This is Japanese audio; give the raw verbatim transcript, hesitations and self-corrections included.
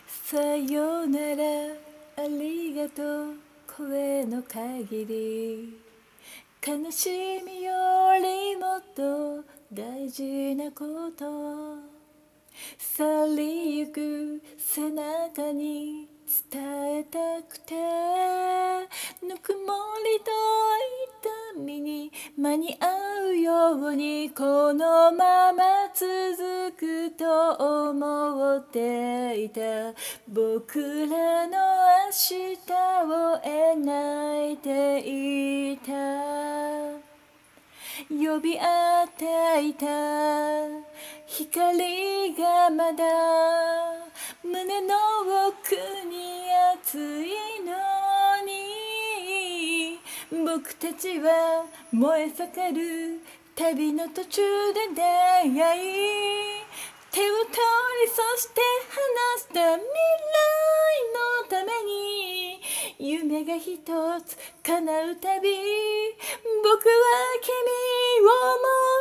さよならありがとう声の限り悲しみよりもっと大事なこと去りゆく背中に伝えたくてぬくもりと痛みに間に合うようにこのまま続くと思っていた僕らの明日を描いていた呼び合っていた光がまだ胸の奥に熱いのに僕たちは燃え盛る旅の途中で出会い手を取りそして離した未来のために夢が一つ叶うたび僕は君をも